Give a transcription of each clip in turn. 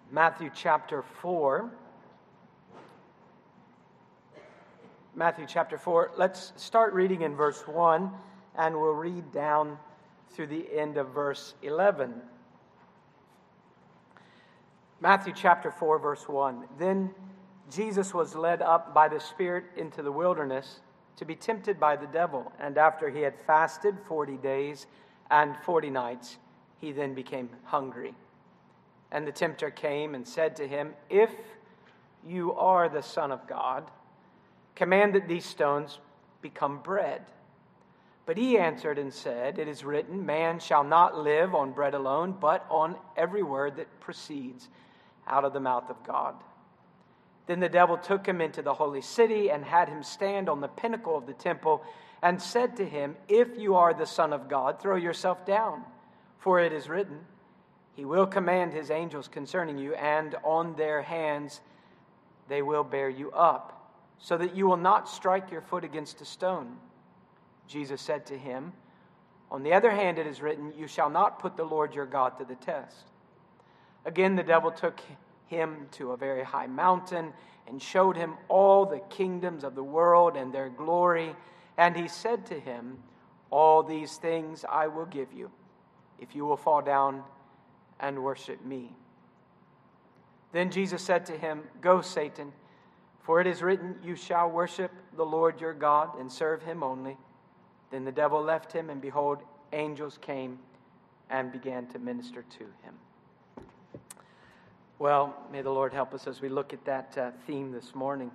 Matthew chapter 4. Matthew chapter 4. Let's start reading in verse 1, and we'll read down through the end of verse 11. Matthew chapter 4, verse 1. Then Jesus was led up by the Spirit into the wilderness to be tempted by the devil. And after he had fasted 40 days and 40 nights, he then became hungry. And the tempter came and said to him, "If you are the Son of God, command that these stones become bread." But he answered and said, "It is written, man shall not live on bread alone, but on every word that proceeds out of the mouth of God." Then the devil took him into the holy city and had him stand on the pinnacle of the temple and said to him, "If you are the Son of God, throw yourself down, for it is written, He will command His angels concerning you, and on their hands they will bear you up, so that you will not strike your foot against a stone." Jesus said to him, "On the other hand, it is written, you shall not put the Lord your God to the test." Again, the devil took him to a very high mountain and showed him all the kingdoms of the world and their glory. And he said to him, "All these things I will give you, if you will fall down and worship me." Then Jesus said to him, "Go, Satan, for it is written, you shall worship the Lord your God and serve Him only." Then the devil left him, and behold, angels came and began to minister to him. Well, may the Lord help us as we look at that theme this morning.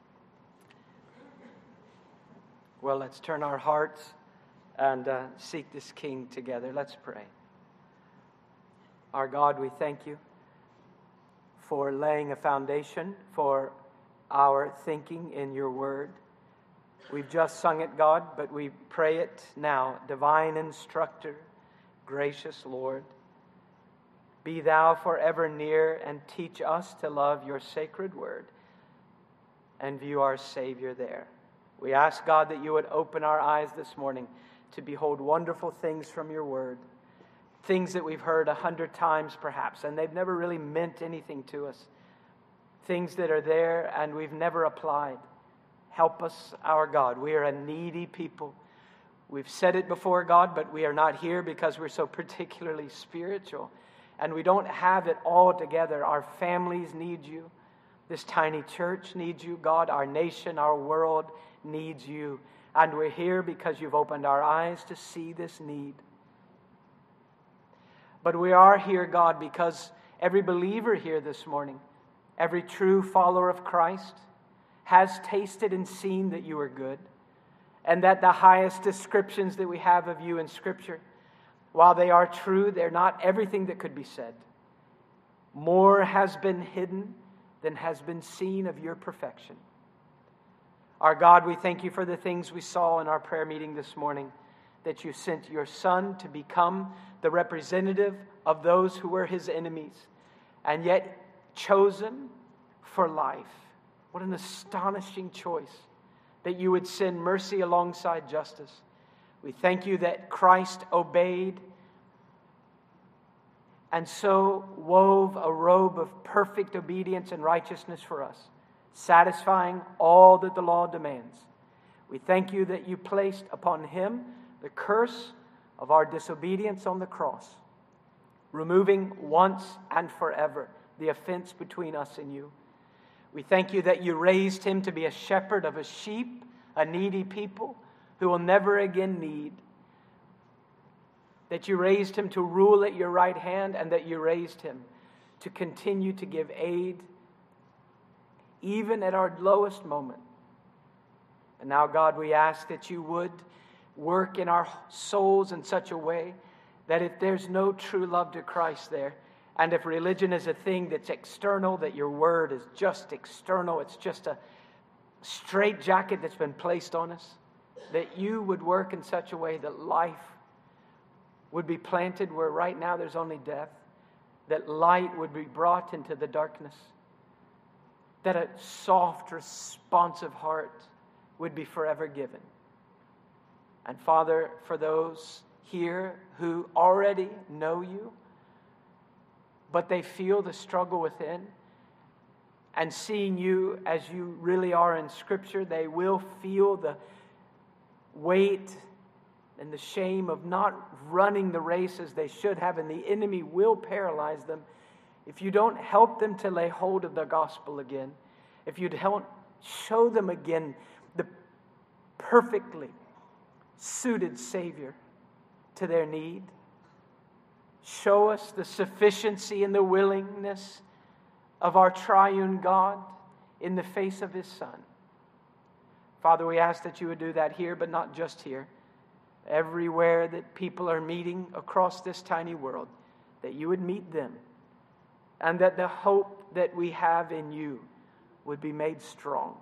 Well, let's turn our hearts and seek this King together. Let's pray. Our God, we thank you for laying a foundation for our thinking in your word. We've just sung it, God, but we pray it now. Divine instructor, gracious Lord, be thou forever near and teach us to love your sacred word and view our Savior there. We ask, God, that you would open our eyes this morning to behold wonderful things from your word, things that we've heard 100 times perhaps, and they've never really meant anything to us, things that are there and we've never applied. Help us, our God. We are a needy people. We've said it before, God, but we are not here because we're so particularly spiritual. And we don't have it all together. Our families need you. This tiny church needs you, God. Our nation, our world needs you. And we're here because you've opened our eyes to see this need. But we are here, God, because every believer here this morning, every true follower of Christ, has tasted and seen that you are good, and that the highest descriptions that we have of you in Scripture, while they are true, they're not everything that could be said. More has been hidden than has been seen of your perfection. Our God, we thank you for the things we saw in our prayer meeting this morning, that you sent your Son to become the representative of those who were his enemies, and yet chosen for life. What an astonishing choice, that you would send mercy alongside justice. We thank you that Christ obeyed and so wove a robe of perfect obedience and righteousness for us, satisfying all that the law demands. We thank you that you placed upon him the curse of our disobedience on the cross, removing once and forever the offense between us and you. We thank you that you raised him to be a shepherd of a sheep, a needy people who will never again need. That you raised him to rule at your right hand, and that you raised him to continue to give aid even at our lowest moment. And now, God, we ask that you would work in our souls in such a way that if there's no true love to Christ there, and if religion is a thing that's external, that your word is just external, it's just a straitjacket that's been placed on us, that you would work in such a way that life would be planted where right now there's only death, that light would be brought into the darkness, that a soft, responsive heart would be forever given. And Father, for those here who already know you, but they feel the struggle within. And seeing you as you really are in Scripture, they will feel the weight and the shame of not running the race as they should have, and the enemy will paralyze them if you don't help them to lay hold of the gospel again, if you don't show them again the perfectly suited Savior to their need. Show us the sufficiency and the willingness of our triune God in the face of His Son. Father, we ask that you would do that here, but not just here. Everywhere that people are meeting across this tiny world, that you would meet them, and that the hope that we have in you would be made strong.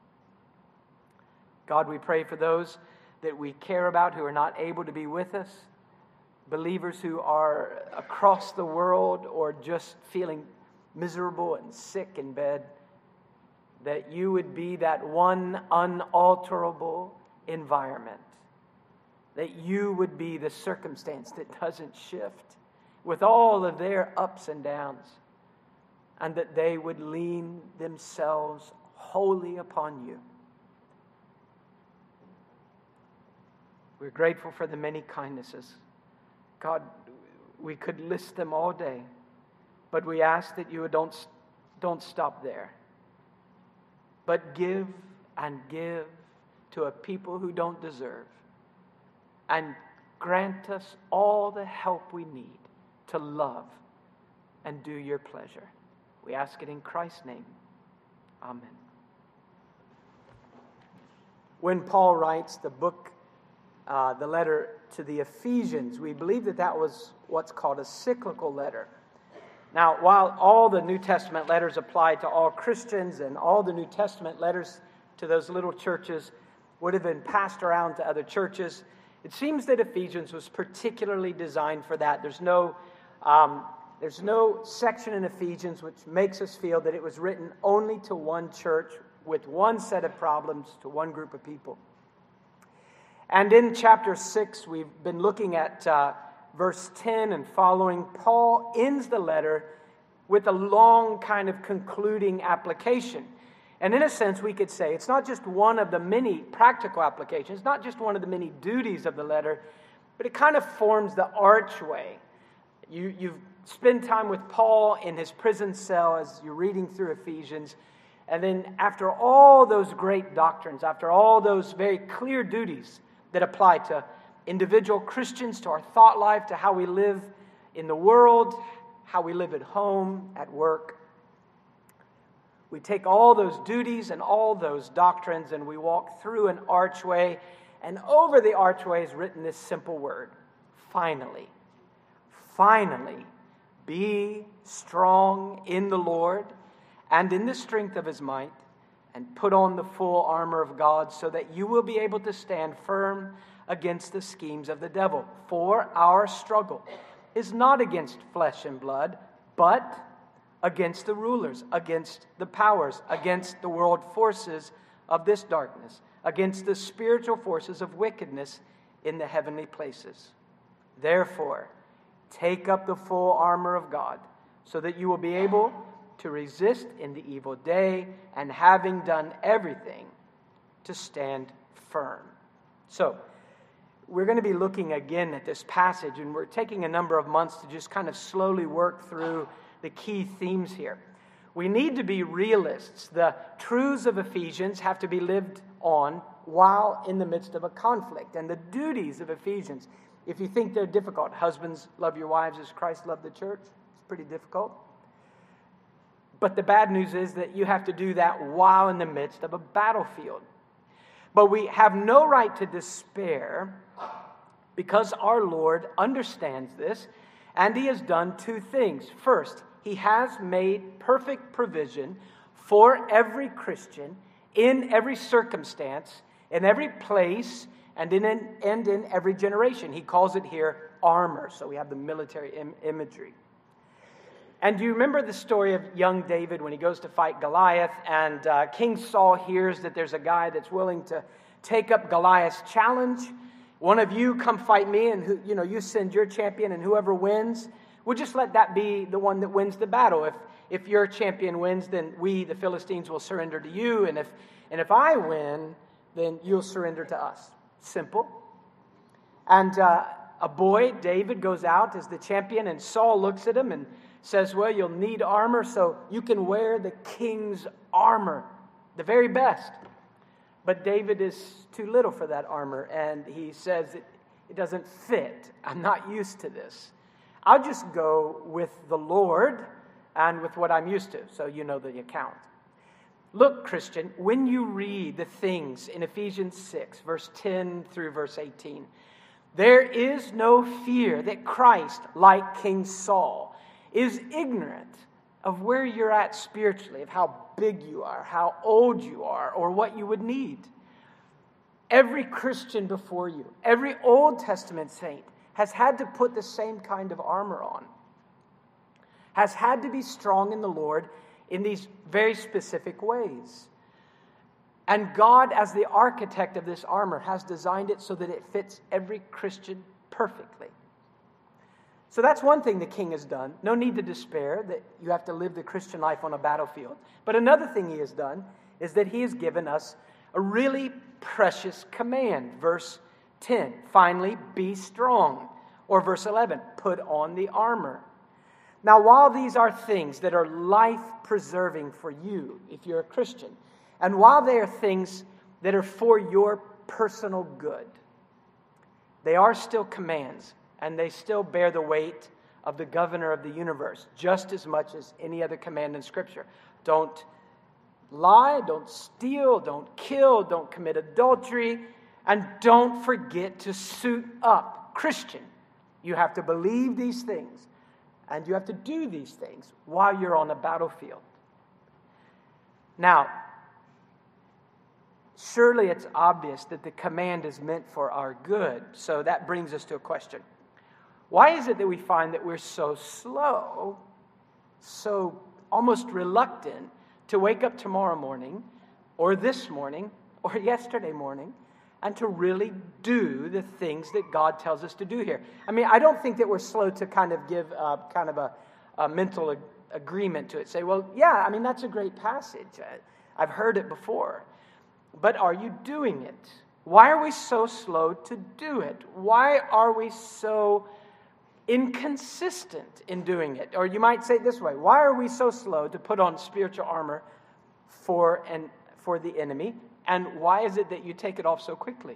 God, we pray for those that we care about who are not able to be with us, believers who are across the world or just feeling miserable and sick in bed, that you would be that one unalterable environment, that you would be the circumstance that doesn't shift with all of their ups and downs, and that they would lean themselves wholly upon you. We're grateful for the many kindnesses. God, we could list them all day, but we ask that you don't stop there, but give and give to a people who don't deserve, and grant us all the help we need to love and do your pleasure. We ask it in Christ's name. Amen. When Paul writes the letter to the Ephesians, we believe that was what's called a cyclical letter. Now, while all the New Testament letters apply to all Christians, and all the New Testament letters to those little churches would have been passed around to other churches, it seems that Ephesians was particularly designed for that. There's no section in Ephesians which makes us feel that it was written only to one church with one set of problems to one group of people. And in chapter 6, we've been looking at verse 10 and following. Paul ends the letter with a long kind of concluding application. And in a sense, we could say it's not just one of the many practical applications, not just one of the many duties of the letter, but it kind of forms the archway. You've spent time with Paul in his prison cell as you're reading through Ephesians. And then after all those great doctrines, after all those very clear duties that apply to individual Christians, to our thought life, to how we live in the world, how we live at home, at work, we take all those duties and all those doctrines and we walk through an archway, and over the archway is written this simple word: finally. Finally, be strong in the Lord and in the strength of His might, and put on the full armor of God, so that you will be able to stand firm against the schemes of the devil. For our struggle is not against flesh and blood, but against the rulers, against the powers, against the world forces of this darkness, against the spiritual forces of wickedness in the heavenly places. Therefore, take up the full armor of God, so that you will be able to resist in the evil day, and having done everything, to stand firm. So, we're going to be looking again at this passage, and we're taking a number of months to just kind of slowly work through the key themes here. We need to be realists. The truths of Ephesians have to be lived on while in the midst of a conflict. And the duties of Ephesians, if you think they're difficult, husbands, love your wives as Christ loved the church, it's pretty difficult. But the bad news is that you have to do that while in the midst of a battlefield. But we have no right to despair, because our Lord understands this, and He has done two things. First, He has made perfect provision for every Christian in every circumstance, in every place, and in every generation. He calls it here armor, so we have the military imagery. And do you remember the story of young David when he goes to fight Goliath, and King Saul hears that there's a guy that's willing to take up Goliath's challenge? One of you come fight me, and you send your champion, and whoever wins, we'll just let that be the one that wins the battle. If your champion wins, then we, the Philistines, will surrender to you. And if I win, then you'll surrender to us. Simple. And a boy, David, goes out as the champion, and Saul looks at him and says, well, you'll need armor, so you can wear the king's armor, the very best. But David is too little for that armor, and he says it doesn't fit. I'm not used to this. I'll just go with the Lord and with what I'm used to. So you know the account. Look, Christian, when you read the things in Ephesians 6, verse 10 through verse 18, there is no fear that Christ, like King Saul, is ignorant of where you're at spiritually, of how big you are, how old you are, or what you would need. Every Christian before you, every Old Testament saint has had to put the same kind of armor on, has had to be strong in the Lord in these very specific ways. And God, as the architect of this armor, has designed it so that it fits every Christian perfectly. So that's one thing the king has done. No need to despair that you have to live the Christian life on a battlefield. But another thing he has done is that he has given us a really precious command. Verse 10, finally, be strong. Or verse 11, put on the armor. Now, while these are things that are life-preserving for you, if you're a Christian, and while they are things that are for your personal good, they are still commands, and they still bear the weight of the governor of the universe, just as much as any other command in Scripture. Don't lie, don't steal, don't kill, don't commit adultery, and don't forget to suit up. Christian, you have to believe these things, and you have to do these things while you're on a battlefield. Now, surely it's obvious that the command is meant for our good, so that brings us to a question. Why is it that we find that we're so slow, so almost reluctant to wake up tomorrow morning, or this morning, or yesterday morning, and to really do the things that God tells us to do here? I mean, I don't think that we're slow to kind of give a mental agreement to it. Say, well, yeah, I mean, that's a great passage. I've heard it before. But are you doing it? Why are we so slow to do it? Why are we so inconsistent in doing it? Or you might say it this way: why are we so slow to put on spiritual armor for the enemy? And why is it that you take it off so quickly?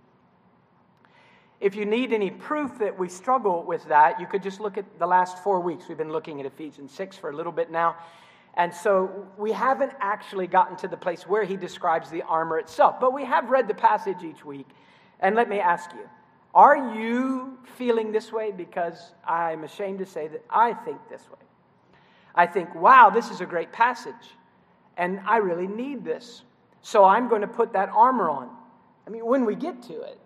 If you need any proof that we struggle with that, you could just look at the last 4 weeks. We've been looking at Ephesians 6 for a little bit now. And so we haven't actually gotten to the place where he describes the armor itself. But we have read the passage each week. And let me ask you, are you feeling this way? Because I'm ashamed to say that I think this way. I think, wow, this is a great passage, and I really need this. So I'm going to put that armor on. I mean, when we get to it.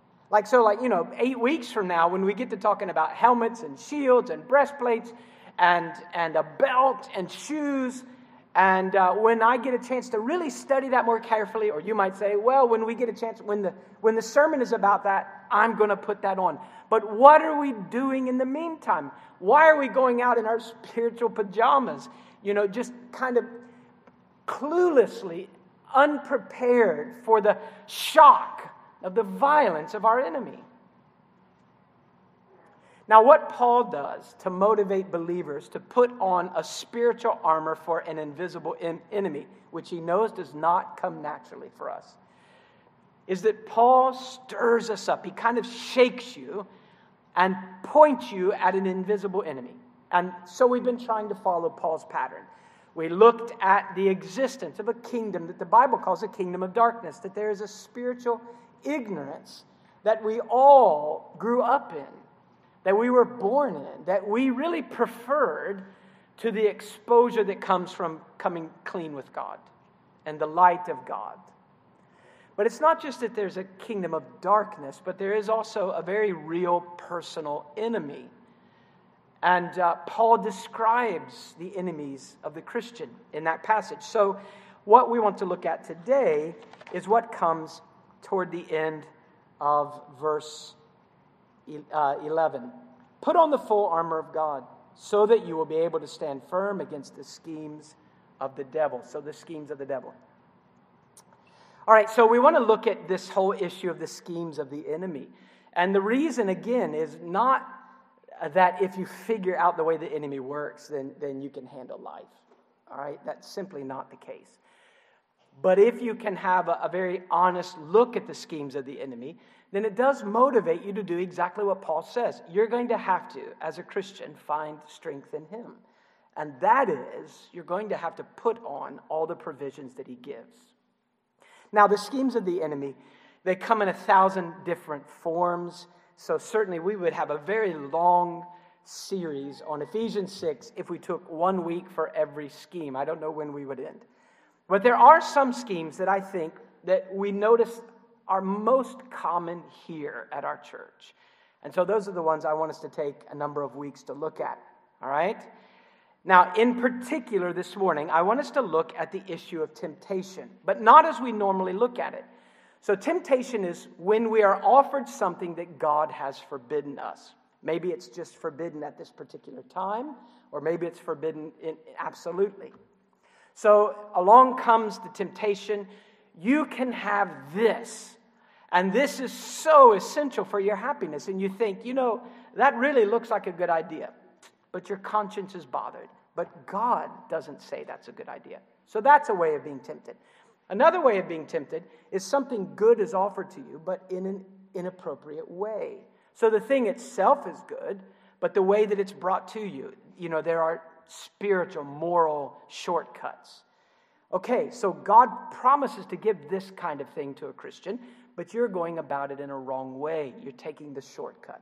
8 weeks from now, when we get to talking about helmets and shields and breastplates and a belt and shoes, and when I get a chance to really study that more carefully, or you might say, well, when we get a chance, when the sermon is about that, I'm going to put that on. But what are we doing in the meantime? Why are we going out in our spiritual pajamas? Just kind of cluelessly unprepared for the shock of the violence of our enemy. Now, what Paul does to motivate believers to put on a spiritual armor for an invisible enemy, which he knows does not come naturally for us, is that Paul stirs us up. He kind of shakes you and points you at an invisible enemy. And so we've been trying to follow Paul's pattern. We looked at the existence of a kingdom that the Bible calls a kingdom of darkness, that there is a spiritual ignorance that we all grew up in, that we were born in, that we really preferred to the exposure that comes from coming clean with God and the light of God. But it's not just that there's a kingdom of darkness, but there is also a very real personal enemy. And Paul describes the enemies of the Christian in that passage. So what we want to look at today is what comes toward the end of verse 11. Put on the full armor of God so that you will be able to stand firm against the schemes of the devil. So the schemes of the devil. All right, so we want to look at this whole issue of the schemes of the enemy. And the reason, again, is not that if you figure out the way the enemy works, then you can handle life. All right, that's simply not the case. But if you can have a very honest look at the schemes of the enemy, then it does motivate you to do exactly what Paul says. You're going to have to, as a Christian, find strength in him. And that is, you're going to have to put on all the provisions that he gives. Now, the schemes of the enemy, they come in 1,000 different forms. So certainly we would have a very long series on Ephesians 6 if we took 1 week for every scheme. I don't know when we would end. But there are some schemes that I think that we notice are most common here at our church. And so those are the ones I want us to take a number of weeks to look at. All right? Now, in particular this morning, I want us to look at the issue of temptation, but not as we normally look at it. So temptation is when we are offered something that God has forbidden us. Maybe it's just forbidden at this particular time, or maybe it's forbidden absolutely. So along comes the temptation. You can have this, and this is so essential for your happiness. And you think, that really looks like a good idea, but your conscience is bothered. But God doesn't say that's a good idea. So that's a way of being tempted. Another way of being tempted is something good is offered to you, but in an inappropriate way. So the thing itself is good, but the way that it's brought to you, there are spiritual, moral shortcuts. Okay, so God promises to give this kind of thing to a Christian, but you're going about it in a wrong way. You're taking the shortcut.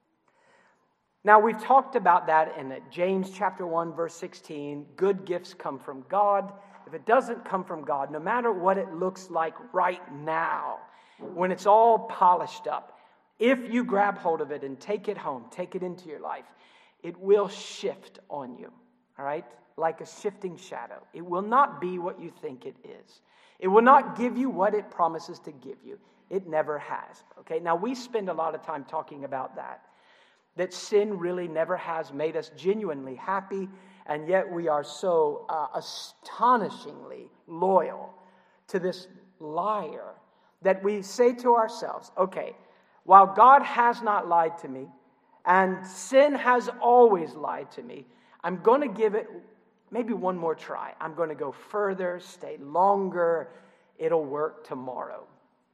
Now, we've talked about that in James chapter 1, verse 16. Good gifts come from God. If it doesn't come from God, no matter what it looks like right now, when it's all polished up, if you grab hold of it and take it home, take it into your life, it will shift on you, all right? Like a shifting shadow. It will not be what you think it is. It will not give you what it promises to give you. It never has, okay? Now, we spend a lot of time talking about that sin really never has made us genuinely happy, and yet we are so astonishingly loyal to this liar that we say to ourselves, okay, while God has not lied to me, and sin has always lied to me, I'm going to give it maybe one more try. I'm going to go further, stay longer. It'll work tomorrow.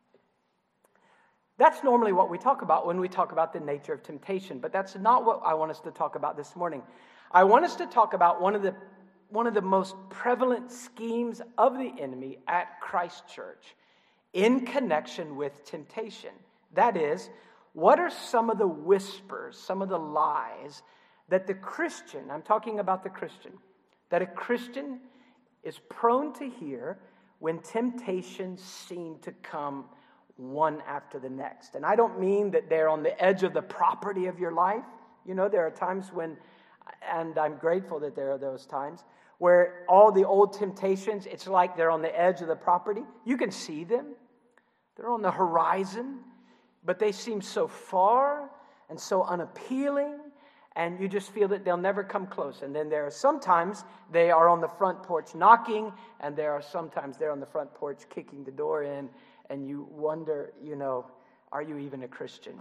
That's normally what we talk about when we talk about the nature of temptation, but that's not what I want us to talk about this morning. I want us to talk about one of the most prevalent schemes of the enemy at Christ Church in connection with temptation. That is, what are some of the whispers, some of the lies that the Christian, I'm talking about the Christian, that a Christian is prone to hear when temptations seem to come one after the next. And I don't mean that they're on the edge of the property of your life. There are times when, and I'm grateful that there are those times, where all the old temptations, it's like they're on the edge of the property. You can see them. They're on the horizon, but they seem so far and so unappealing, and you just feel that they'll never come close. And then there are sometimes they are on the front porch knocking, and there are sometimes they're on the front porch kicking the door in, and you wonder, are you even a Christian?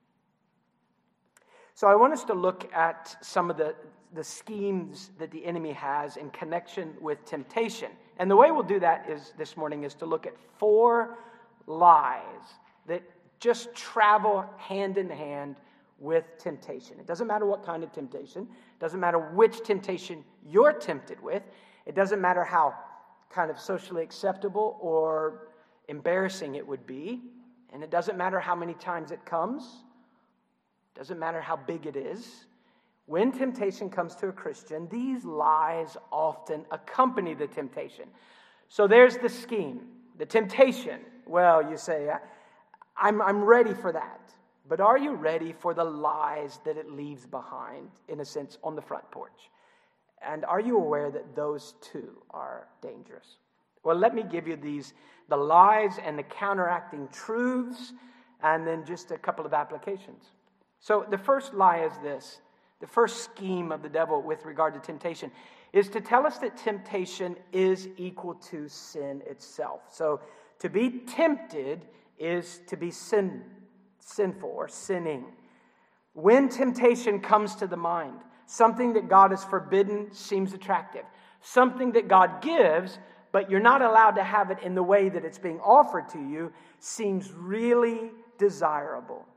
So I want us to look at some of the schemes that the enemy has in connection with temptation. And the way we'll do that this morning is to look at 4 lies that just travel hand in hand with temptation. It doesn't matter what kind of temptation. It doesn't matter which temptation you're tempted with. It doesn't matter how kind of socially acceptable or embarrassing it would be. And it doesn't matter how many times it comes. It doesn't matter how big it is. When temptation comes to a Christian, these lies often accompany the temptation. So there's the scheme, the temptation. Well, you say, I'm ready for that. But are you ready for the lies that it leaves behind, in a sense, on the front porch? And are you aware that those too are dangerous? Well, let me give you the lies and the counteracting truths, and then just a couple of applications. So the first lie is this. The first scheme of the devil with regard to temptation is to tell us that temptation is equal to sin itself. So to be tempted is to be sinful or sinning. When temptation comes to the mind, something that God has forbidden seems attractive. Something that God gives, but you're not allowed to have it in the way that it's being offered to you, seems really desirable.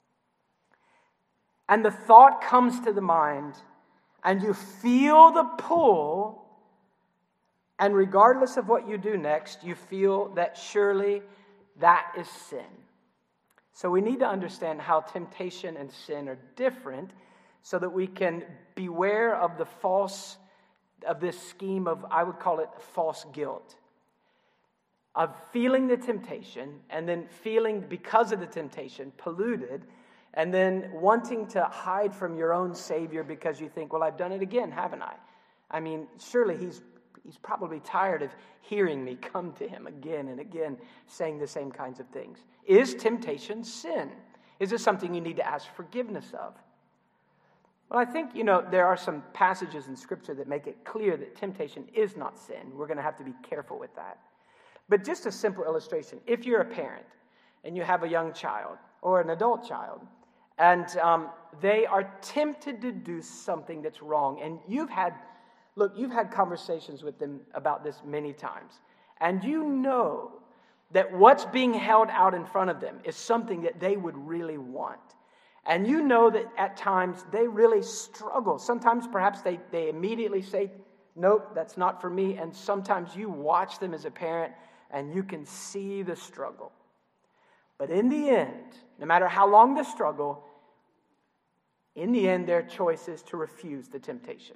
And the thought comes to the mind, and you feel the pull, and regardless of what you do next, you feel that surely that is sin. So we need to understand how temptation and sin are different so that we can beware of this scheme of, I would call it false guilt, of feeling the temptation and then feeling, because of the temptation, polluted, and then wanting to hide from your own Savior because you think, well, I've done it again, haven't I? I mean, surely he's probably tired of hearing me come to him again and again saying the same kinds of things. Is temptation sin? Is it something you need to ask forgiveness of? Well, I think, there are some passages in Scripture that make it clear that temptation is not sin. We're going to have to be careful with that. But just a simple illustration. If you're a parent and you have a young child or an adult child, and they are tempted to do something that's wrong, and you've had conversations with them about this many times, and you know that what's being held out in front of them is something that they would really want. And you know that at times they really struggle. Sometimes perhaps they immediately say, nope, that's not for me. And sometimes you watch them as a parent and you can see the struggle. But in the end, no matter how long the struggle, in the end their choice is to refuse the temptation.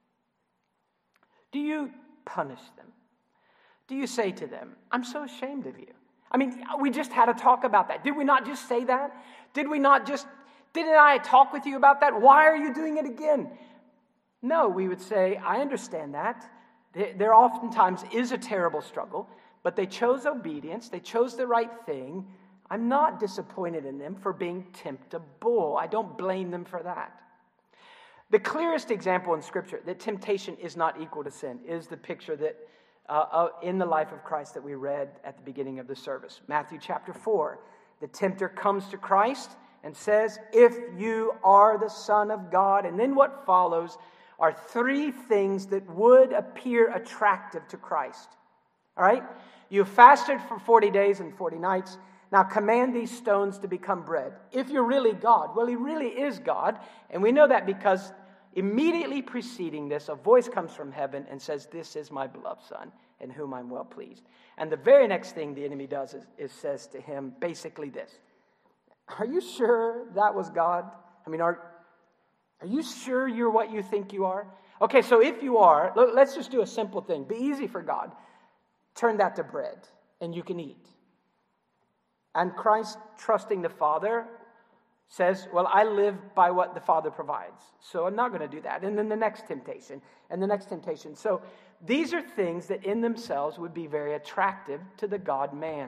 Do you punish them? Do you say to them, I'm so ashamed of you? I mean, we just had a talk about that. Did we not just say that? Didn't I talk with you about that? Why are you doing it again? No, we would say, I understand that. There oftentimes is a terrible struggle, but they chose obedience. They chose the right thing. I'm not disappointed in them for being temptable. I don't blame them for that. The clearest example in Scripture that temptation is not equal to sin is the picture that in the life of Christ that we read at the beginning of the service. Matthew chapter 4. The tempter comes to Christ and says, if you are the Son of God. And then what follows are three things that would appear attractive to Christ. All right? You fasted for 40 days and 40 nights. Now command these stones to become bread. If you're really God. Well, he really is God. And we know that because immediately preceding this, a voice comes from heaven and says, this is my beloved Son, in whom I'm well pleased. And the very next thing the enemy does is says to him basically this. Are you sure that was God? I mean, are you sure you're what you think you are? Okay, so if you are, let's just do a simple thing. Be easy for God. Turn that to bread, and you can eat. And Christ, trusting the Father, says, well, I live by what the Father provides, so I'm not going to do that. And then the next temptation, and the next temptation. So these are things that in themselves would be very attractive to the God-man.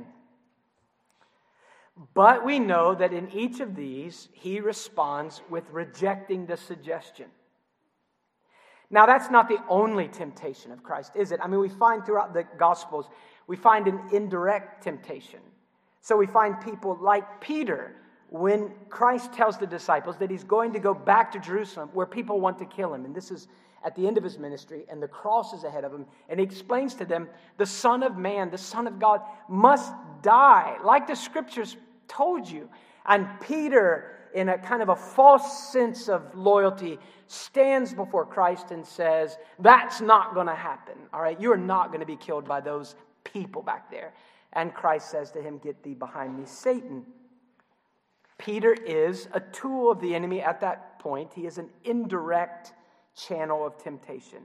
But we know that in each of these, he responds with rejecting the suggestion. Now, that's not the only temptation of Christ, is it? I mean, we find throughout the Gospels, we find an indirect temptation. So we find people like Peter, when Christ tells the disciples that he's going to go back to Jerusalem where people want to kill him. And this is at the end of his ministry, and the cross is ahead of him. And he explains to them, the Son of Man, the Son of God, must die, like the Scriptures told you. And Peter, in a kind of a false sense of loyalty, stands before Christ and says, that's not going to happen. All right, you're not going to be killed by those people back there. And Christ says to him, get thee behind me, Satan. Peter is a tool of the enemy at that point. He is an indirect channel of temptation.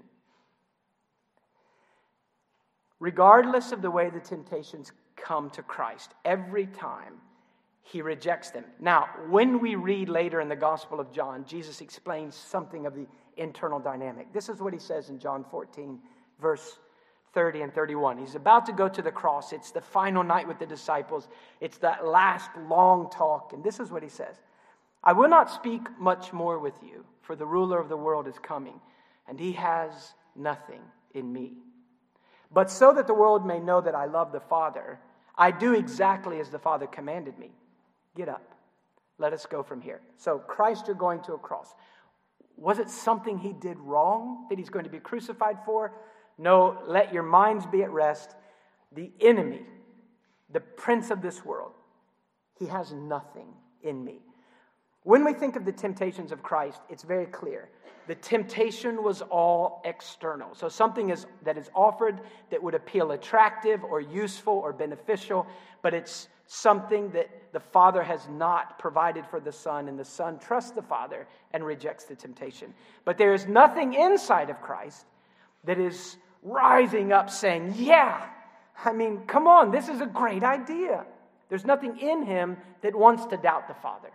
Regardless of the way the temptations come to Christ, every time he rejects them. Now, when we read later in the Gospel of John, Jesus explains something of the internal dynamic. This is what he says in John 14, verse 30 and 31. He's about to go to the cross. It's the final night with the disciples. It's that last long talk. And this is what he says. I will not speak much more with you, for the ruler of the world is coming, and he has nothing in me. But so that the world may know that I love the Father, I do exactly as the Father commanded me. Get up. Let us go from here. So Christ, you're going to a cross. Was it something he did wrong that he's going to be crucified for? No, let your minds be at rest. The enemy, the prince of this world, he has nothing in me. When we think of the temptations of Christ, it's very clear. The temptation was all external. So something that is offered that would appear attractive or useful or beneficial, but it's something that the Father has not provided for the Son, and the Son trusts the Father and rejects the temptation. But there is nothing inside of Christ that is rising up saying, yeah, I mean, come on, this is a great idea. There's nothing in him that wants to doubt the Father.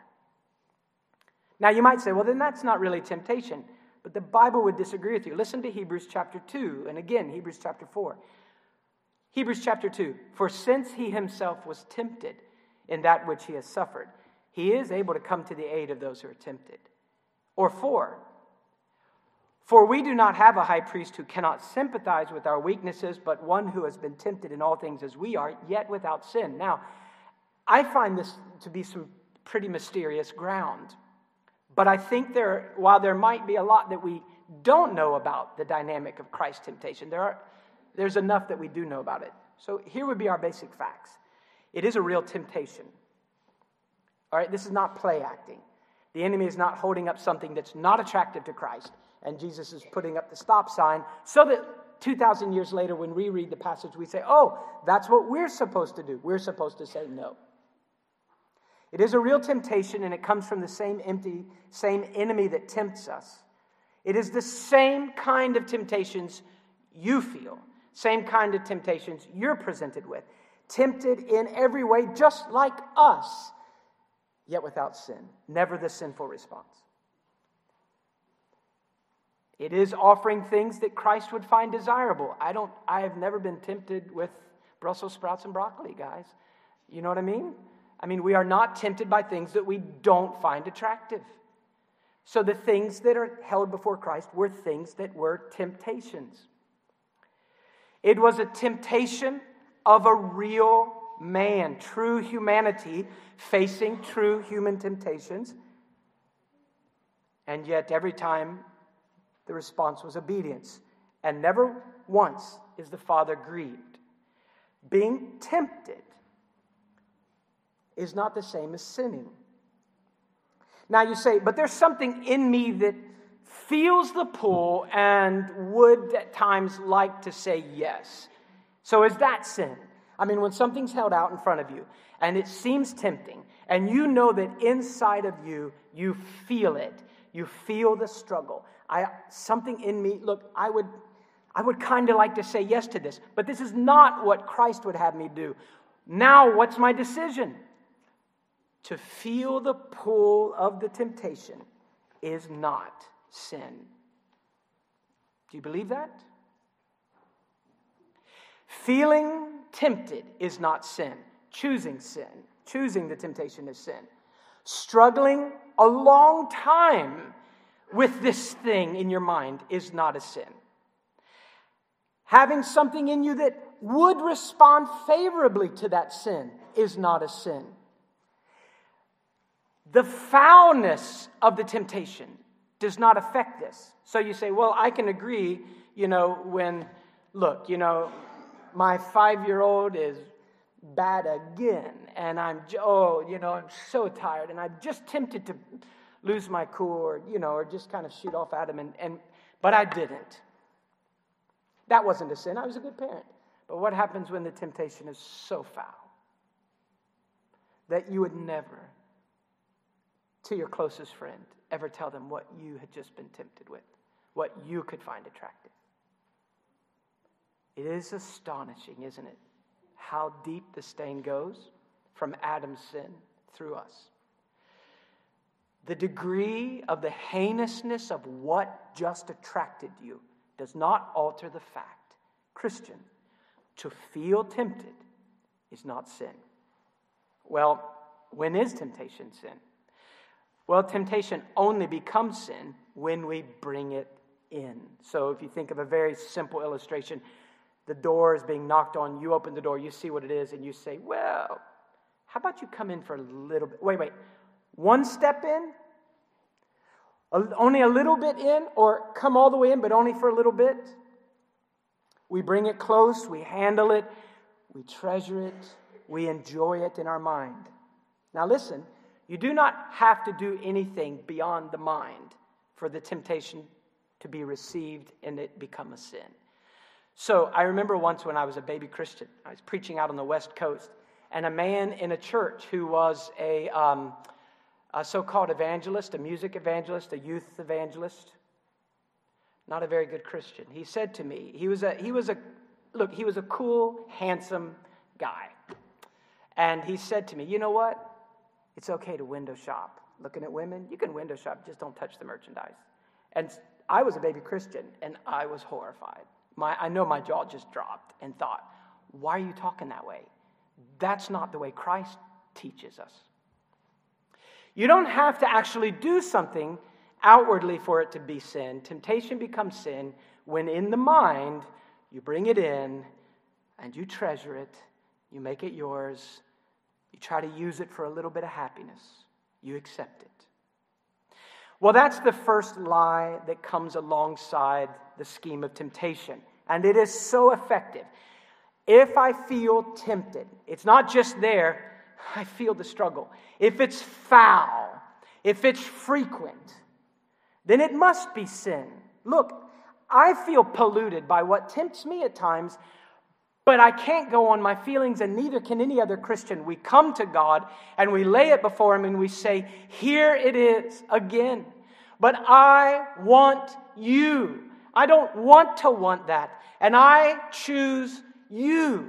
Now you might say, well, then that's not really temptation. But the Bible would disagree with you. Listen to Hebrews chapter 2, and again, Hebrews chapter 4. Hebrews chapter 2, for since he himself was tempted in that which he has suffered, he is able to come to the aid of those who are tempted. Or 4, for we do not have a high priest who cannot sympathize with our weaknesses, but one who has been tempted in all things as we are, yet without sin. Now, I find this to be some pretty mysterious ground. But I think while there might be a lot that we don't know about the dynamic of Christ's temptation, there's enough that we do know about it. So here would be our basic facts. It is a real temptation. All right, this is not play acting. The enemy is not holding up something that's not attractive to Christ, and Jesus is putting up the stop sign so that 2,000 years later when we read the passage, we say, oh, that's what we're supposed to do. We're supposed to say no. It is a real temptation, and it comes from the same enemy that tempts us. It is the same kind of temptations you feel, same kind of temptations you're presented with, tempted in every way just like us, yet without sin, never the sinful response. It is offering things that Christ would find desirable. I have never been tempted with Brussels sprouts and broccoli, guys. You know what I mean? We are not tempted by things that we don't find attractive. So the things that are held before Christ were things that were temptations. It was a temptation of a real man, true humanity, facing true human temptations. And yet every time the response was obedience. And never once is the Father grieved. Being tempted is not the same as sinning. Now you say, but there's something in me that feels the pull and would at times like to say yes. So is that sin? When something's held out in front of you and it seems tempting and you know that inside of you, you feel it. You feel the struggle. Something in me, look, I would kind of like to say yes to this, but this is not what Christ would have me do. Now what's my decision? To feel the pull of the temptation is not sin. Do you believe that? Feeling tempted is not sin. Choosing the temptation is sin. Struggling a long time with this thing in your mind is not a sin. Having something in you that would respond favorably to that sin is not a sin. The foulness of the temptation does not affect this. So you say, well, I can agree, when, look, my 5-year-old is bad again, and I'm so tired, and I'm just tempted to lose my cool, or just kind of shoot off at him, but I didn't. That wasn't a sin. I was a good parent. But what happens when the temptation is so foul that you would never, to your closest friend, ever tell them what you had just been tempted with, what you could find attractive? It is astonishing, isn't it, how deep the stain goes from Adam's sin through us. The degree of the heinousness of what just attracted you does not alter the fact, Christian, to feel tempted is not sin. Well, when is temptation sin? Well, temptation only becomes sin when we bring it in. So if you think of a very simple illustration, the door is being knocked on, you open the door, you see what it is, and you say, well, how about you come in for a little bit? Wait. One step in? Only a little bit in? Or come all the way in, but only for a little bit? We bring it close, we handle it, we treasure it, we enjoy it in our mind. Now listen, you do not have to do anything beyond the mind for the temptation to be received and it become a sin. So I remember once when I was a baby Christian, I was preaching out on the West Coast, and a man in a church who was a so-called evangelist, a music evangelist, a youth evangelist, not a very good Christian. He said to me, he was a cool, handsome guy. And he said to me, you know what? It's okay to window shop. Looking at women, you can window shop, just don't touch the merchandise. And I was a baby Christian, and I was horrified. I know my jaw just dropped and thought, why are you talking that way? That's not the way Christ teaches us. You don't have to actually do something outwardly for it to be sin. Temptation becomes sin when in the mind you bring it in and you treasure it, you make it yours, you try to use it for a little bit of happiness, you accept it. Well, that's the first lie that comes alongside the scheme of temptation, and it is so effective. If I feel tempted, it's not just there, I feel the struggle. If it's foul, if it's frequent, then it must be sin. Look, I feel polluted by what tempts me at times, but I can't go on my feelings, and neither can any other Christian. We come to God, and we lay it before Him, and we say, here it is again. But I want you. I don't want to want that. And I choose you.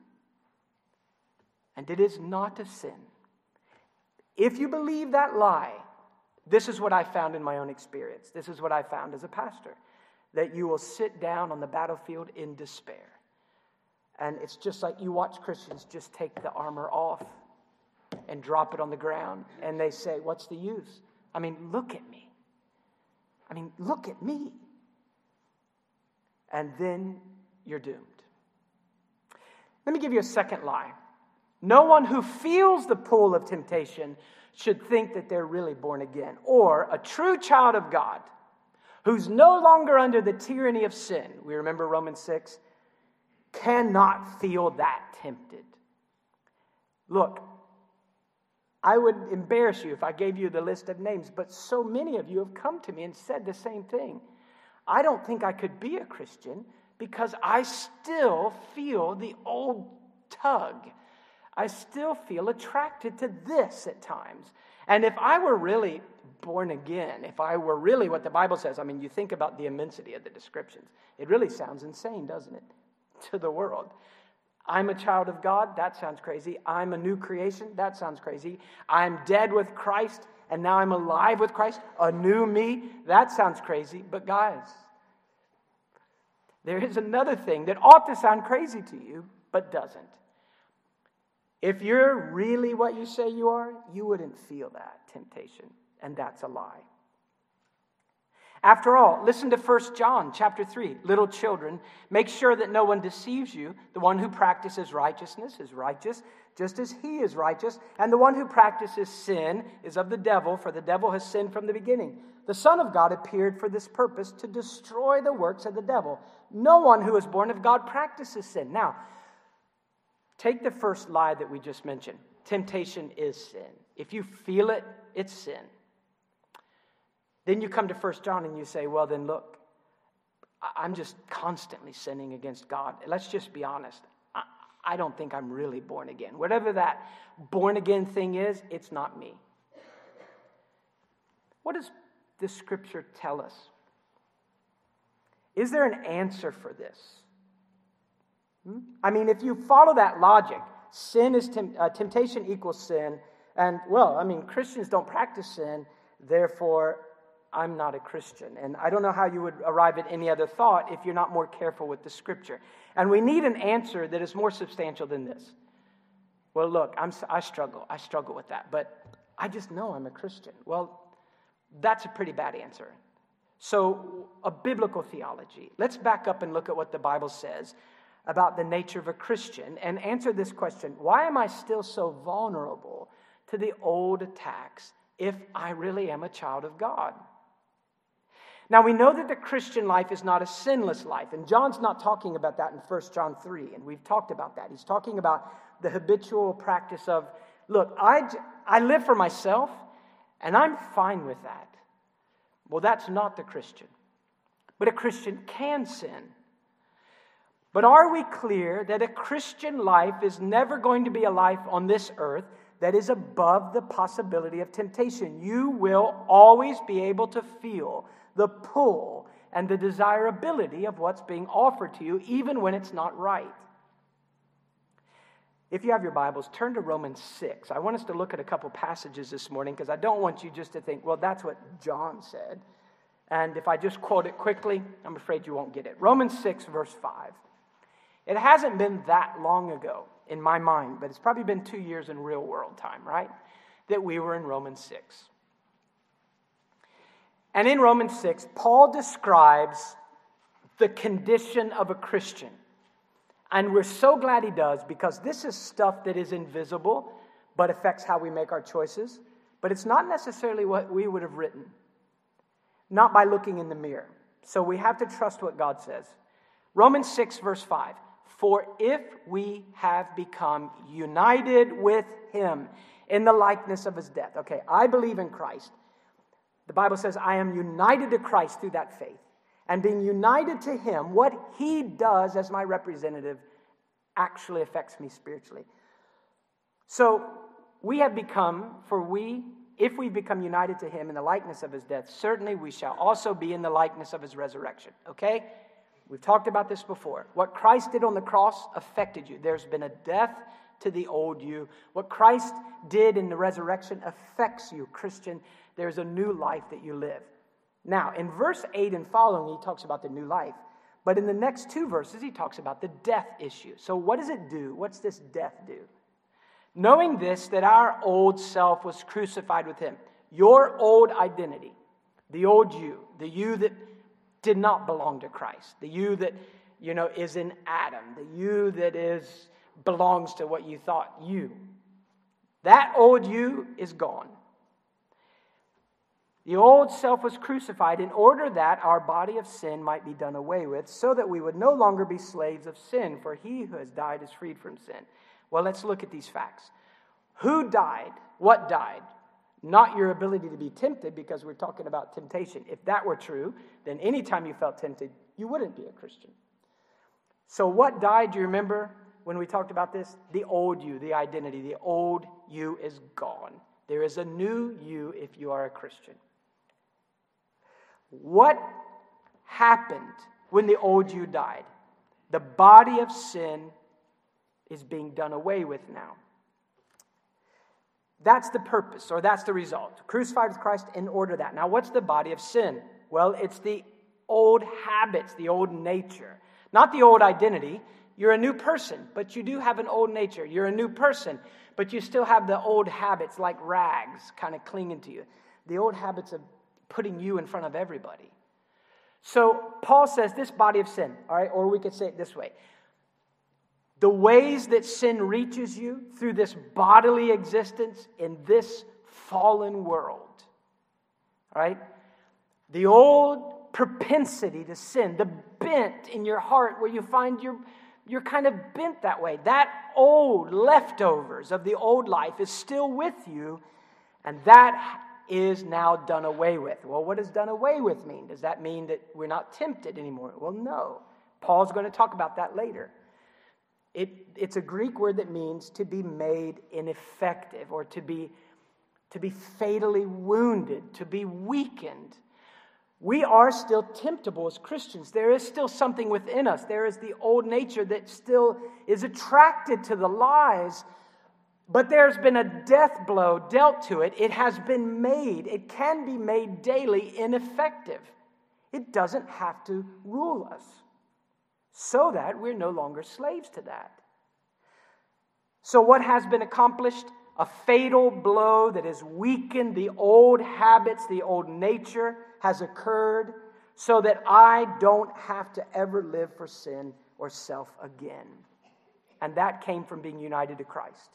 And it is not a sin. If you believe that lie, this is what I found in my own experience. This is what I found as a pastor. That you will sit down on the battlefield in despair. And it's just like you watch Christians just take the armor off and drop it on the ground. And they say, what's the use? I mean, look at me. Look at me. And then you're doomed. Let me give you a second lie. No one who feels the pull of temptation should think that they're really born again. Or a true child of God who's no longer under the tyranny of sin. We remember Romans 6. Cannot feel that tempted. Look, I would embarrass you if I gave you the list of names, but so many of you have come to me and said the same thing. I don't think I could be a Christian because I still feel the old tug. I still feel attracted to this at times. And if I were really born again, if I were really what the Bible says, you think about the immensity of the descriptions. It really sounds insane, doesn't it? To the world. I'm a child of God. That sounds crazy. I'm a new creation. That sounds crazy. I'm dead with Christ, and now I'm alive with Christ. A new me. That sounds crazy. But guys, there is another thing that ought to sound crazy to you, but doesn't. If you're really what you say you are, you wouldn't feel that temptation, and that's a lie. After all, listen to 1 John chapter 3. Little children, make sure that no one deceives you. The one who practices righteousness is righteous, just as he is righteous. And the one who practices sin is of the devil, for the devil has sinned from the beginning. The Son of God appeared for this purpose, to destroy the works of the devil. No one who is born of God practices sin. Now, take the first lie that we just mentioned. Temptation is sin. If you feel it, it's sin. Then you come to 1 John and you say, well, then look, I'm just constantly sinning against God. Let's just be honest. I don't think I'm really born again. Whatever that born again thing is, it's not me. What does the Scripture tell us? Is there an answer for this? If you follow that logic, sin is temptation equals sin. And, Christians don't practice sin, therefore I'm not a Christian. And I don't know how you would arrive at any other thought if you're not more careful with the Scripture. And we need an answer that is more substantial than this. Well, look, I struggle with that, but I just know I'm a Christian. Well, That's a pretty bad answer. So, a biblical theology. Let's back up and look at what the Bible says about the nature of a Christian and answer this question. Why am I still so vulnerable to the old attacks if I really am a child of God? Now, we know that the Christian life is not a sinless life, and John's not talking about that in 1 John 3, and we've talked about that. He's talking about the habitual practice of, look, I live for myself, and I'm fine with that. Well, that's not the Christian. But a Christian can sin. But are we clear that a Christian life is never going to be a life on this earth that is above the possibility of temptation? You will always be able to feel the pull and the desirability of what's being offered to you, even when it's not right. If you have your Bibles, turn to Romans 6. I want us to look at a couple passages this morning because I don't want you just to think, well, that's what John said. And if I just quote it quickly, I'm afraid you won't get it. Romans 6, verse 5. It hasn't been that long ago in my mind, but it's probably been 2 years in real world time, right? That we were in Romans 6. And in Romans 6, Paul describes the condition of a Christian. And we're so glad he does, because this is stuff that is invisible but affects how we make our choices. But it's not necessarily what we would have written, not by looking in the mirror. So we have to trust what God says. Romans 6, verse 5. For if we have become united with him in the likeness of his death. Okay, I believe in Christ. The Bible says I am united to Christ through that faith. And being united to him, what he does as my representative actually affects me spiritually. So we have become, if we become united to him in the likeness of his death, certainly we shall also be in the likeness of his resurrection. Okay? We've talked about this before. What Christ did on the cross affected you. There's been a death to the old you. What Christ did in the resurrection affects you, Christian. There's a new life that you live. Now, in verse 8 and following, he talks about the new life. But in the next two verses, he talks about the death issue. So what does it do? What's this death do? Knowing this, that our old self was crucified with him. Your old identity, the old you, the you that did not belong to Christ, the you that, is in Adam, the you that belongs to what you thought you. That old you is gone. The old self was crucified in order that our body of sin might be done away with, so that we would no longer be slaves of sin, for he who has died is freed from sin. Well, let's look at these facts. Who died? What died? Not your ability to be tempted, because we're talking about temptation. If that were true, then anytime you felt tempted, you wouldn't be a Christian. So what died, do you remember when we talked about this? The old you, the identity. The old you is gone. There is a new you if you are a Christian. What happened when the old you died? The body of sin is being done away with now. That's the purpose, or that's the result. Crucified with Christ in order that. Now, what's the body of sin? Well, it's the old habits, the old nature. Not the old identity. You're a new person, but you do have an old nature. You're a new person, but you still have the old habits like rags kind of clinging to you. The old habits of putting you in front of everybody. So Paul says this body of sin, all right, or we could say it this way. The ways that sin reaches you through this bodily existence in this fallen world, all right? The old propensity to sin, the bent in your heart where you find you're kind of bent that way. That old leftovers of the old life is still with you, and that is now done away with. Well, what does done away with mean? Does that mean that we're not tempted anymore? Well, no. Paul's going to talk about that later. It's a Greek word that means to be made ineffective, or to be fatally wounded, to be weakened. We are still temptable as Christians. There is still something within us. There is the old nature that still is attracted to the lies, but there's been a death blow dealt to it. It has been made. It can be made daily ineffective. It doesn't have to rule us, so that we're no longer slaves to that. So what has been accomplished? A fatal blow that has weakened the old habits, the old nature has occurred so that I don't have to ever live for sin or self again. And that came from being united to Christ.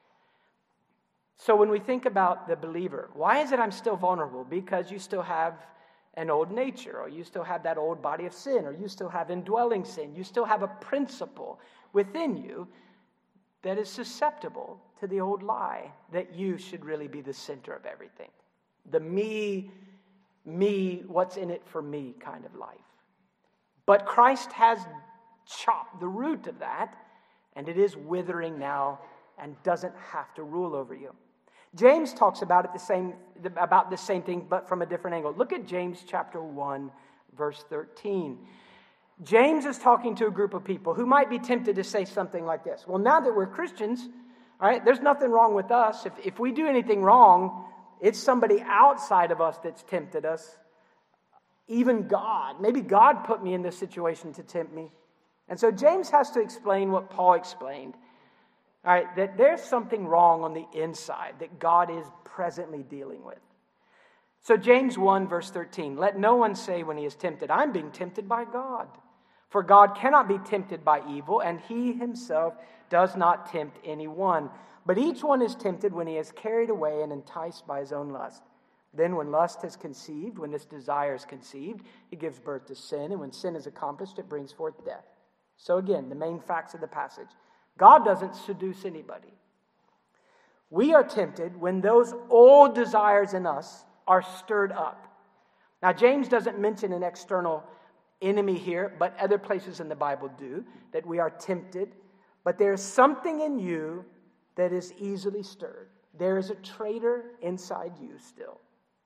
So when we think about the believer, why is it I'm still vulnerable? Because you still have an old nature, or you still have that old body of sin, or you still have indwelling sin. You still have a principle within you that is susceptible to the old lie that you should really be the center of everything. The me, what's in it for me kind of life. But Christ has chopped the root of that, and it is withering now and doesn't have to rule over you. James talks about the same thing, but from a different angle. Look at James chapter 1, verse 13. James is talking to a group of people who might be tempted to say something like this. Well, now that we're Christians, all right, there's nothing wrong with us. If we do anything wrong, it's somebody outside of us that's tempted us. Even God. Maybe God put me in this situation to tempt me. And so James has to explain what Paul explained. All right, that there's something wrong on the inside that God is presently dealing with. So James 1, verse 13, let no one say when he is tempted, I'm being tempted by God. For God cannot be tempted by evil, and he himself does not tempt anyone. But each one is tempted when he is carried away and enticed by his own lust. Then when lust has conceived, when this desire is conceived, it gives birth to sin. And when sin is accomplished, it brings forth death. So again, the main facts of the passage. God doesn't seduce anybody. We are tempted when those old desires in us are stirred up. Now, James doesn't mention an external enemy here, but other places in the Bible do, that we are tempted. But there's something in you that is easily stirred. There is a traitor inside you still.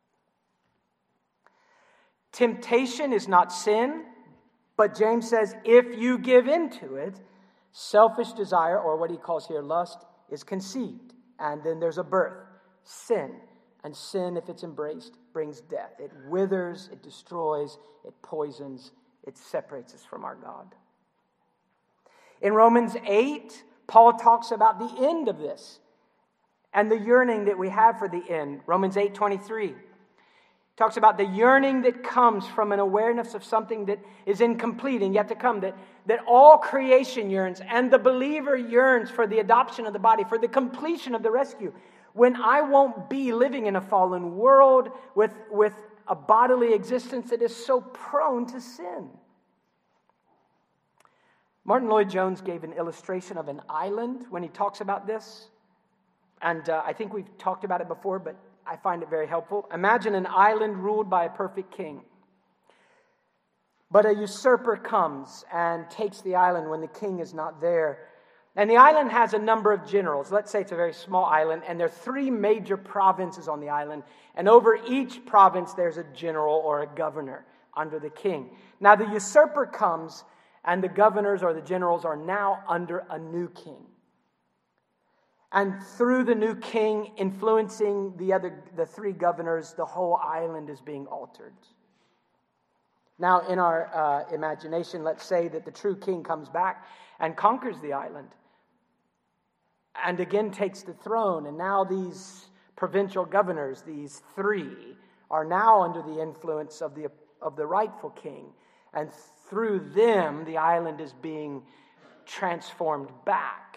Temptation is not sin, but James says if you give into it, selfish desire, or what he calls here lust, is conceived. And then there's a birth, sin. And sin, if it's embraced, brings death. It withers, it destroys, it poisons, it separates us from our God. In Romans 8, Paul talks about the end of this and the yearning that we have for the end. Romans 8:23 talks about the yearning that comes from an awareness of something that is incomplete and yet to come, that all creation yearns, and the believer yearns for the adoption of the body, for the completion of the rescue. When I won't be living in a fallen world with a bodily existence that is so prone to sin. Martin Lloyd-Jones gave an illustration of an island when he talks about this. And I think we've talked about it before, but I find it very helpful. Imagine an island ruled by a perfect king. But a usurper comes and takes the island when the king is not there. And the island has a number of generals. Let's say it's a very small island, and there are 3 major provinces on the island. And over each province, there's a general or a governor under the king. Now, the usurper comes, and the governors or the generals are now under a new king. And through the new king influencing the 3 governors, the whole island is being altered. Now, in our imagination, let's say that the true king comes back and conquers the island and again takes the throne. And now these provincial governors, these 3, are now under the influence of the rightful king. And through them, the island is being transformed back.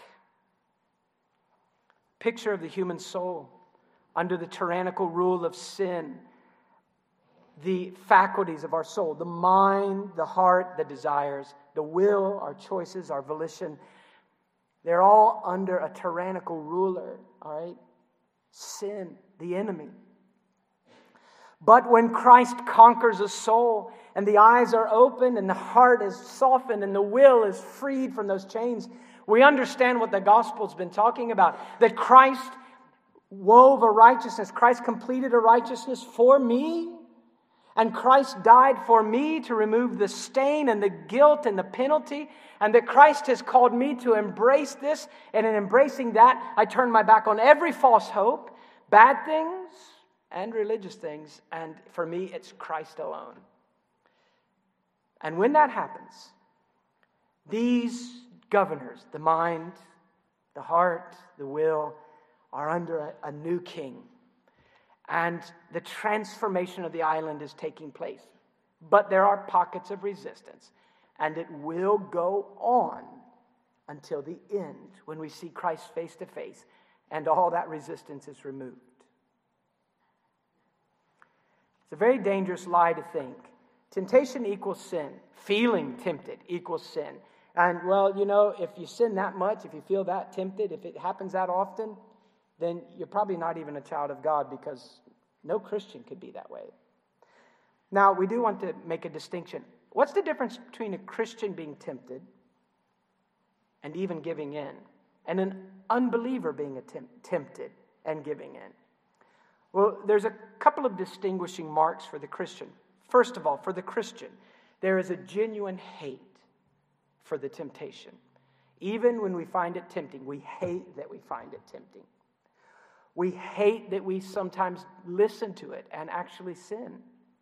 Picture of the human soul under the tyrannical rule of sin. The faculties of our soul, the mind, the heart, the desires, the will, our choices, our volition, they're all under a tyrannical ruler, all right? Sin, the enemy. But when Christ conquers a soul and the eyes are opened and the heart is softened and the will is freed from those chains, we understand what the gospel's been talking about. That Christ wove a righteousness. Christ completed a righteousness for me. And Christ died for me to remove the stain and the guilt and the penalty. And that Christ has called me to embrace this. And in embracing that, I turn my back on every false hope, bad things and religious things. And for me, it's Christ alone. And when that happens, these governors, the mind, the heart, the will, are under a new king. And the transformation of the island is taking place. But there are pockets of resistance. And it will go on until the end, when we see Christ face to face and all that resistance is removed. It's a very dangerous lie to think temptation equals sin. Feeling tempted equals sin. And, well, if you sin that much, if you feel that tempted, if it happens that often, then you're probably not even a child of God, because no Christian could be that way. Now, we do want to make a distinction. What's the difference between a Christian being tempted and even giving in, and an unbeliever being tempted and giving in? Well, there's a couple of distinguishing marks for the Christian. First of all, for the Christian, there is a genuine hate for the temptation. Even when we find it tempting, we hate that we find it tempting. We hate that we sometimes listen to it and actually sin.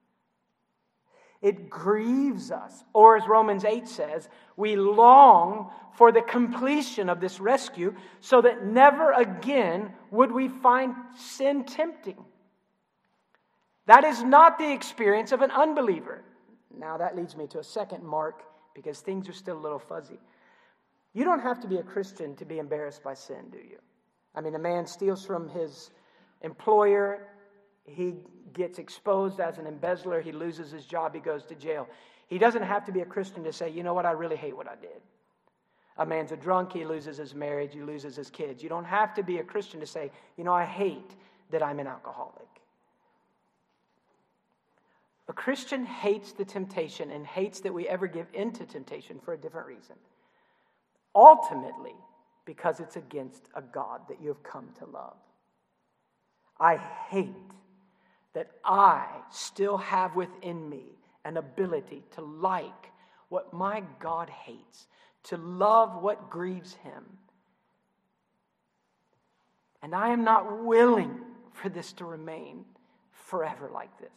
It grieves us. Or as Romans 8 says, we long for the completion of this rescue so that never again would we find sin tempting. That is not the experience of an unbeliever. Now that leads me to a second mark, because things are still a little fuzzy. You don't have to be a Christian to be embarrassed by sin, do you? I mean, a man steals from his employer. He gets exposed as an embezzler. He loses his job. He goes to jail. He doesn't have to be a Christian to say, you know what, I really hate what I did. A man's a drunk. He loses his marriage. He loses his kids. You don't have to be a Christian to say, you know, I hate that I'm an alcoholic. A Christian hates the temptation and hates that we ever give into temptation for a different reason. Ultimately, because it's against a God that you have come to love. I hate that I still have within me an ability to like what my God hates, to love what grieves him. And I am not willing for this to remain forever like this.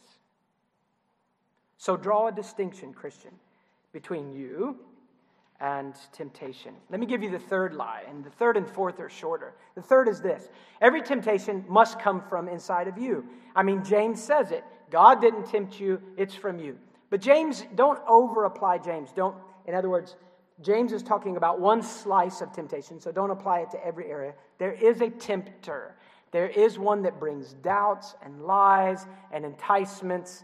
So draw a distinction, Christian, between you and temptation. Let me give you the third lie, and the third and fourth are shorter. The third is this: every temptation must come from inside of you. I mean, James says it. God didn't tempt you, it's from you. But James, don't over-apply James. In other words, James is talking about one slice of temptation, so don't apply it to every area. There is a tempter. There is one that brings doubts and lies and enticements.